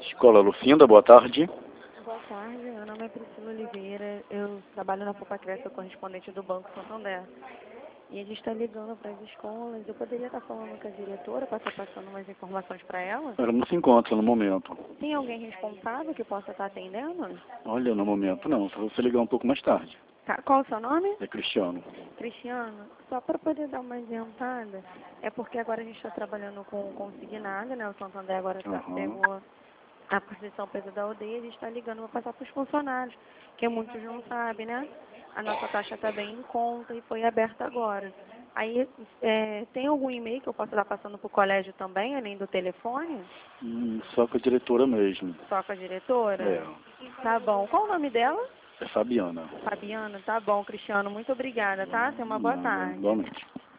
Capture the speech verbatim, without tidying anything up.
Escola Lucinda, boa tarde. Boa tarde, meu nome é Priscila Oliveira, eu trabalho na Fopacres, sou correspondente do Banco Santander. E a gente está ligando para as escolas, eu poderia estar falando com a diretora para estar passando umas informações para ela? Ela não se encontra no momento. Tem alguém responsável que possa estar atendendo? Olha, no momento não, só você ligar um pouco mais tarde. Tá, qual o seu nome? É Cristiano. Cristiano, só para poder dar uma adiantada, é porque agora a gente está trabalhando com consignado, né? O Santander agora tá, Aham. pegou a posição presa da aldeia, a gente está ligando para passar para os funcionários, que muitos não sabem, né? A nossa taxa está bem em conta e foi aberta agora. Aí, é, tem algum e-mail que eu possa estar passando para o colégio também, além do telefone? Hum, só com a diretora mesmo. Só com a diretora? É. Tá bom. Qual o nome dela? É Fabiana. Fabiana, tá bom, Cristiano. Muito obrigada, tá? Tenha uma boa Nada, tarde. igualmente.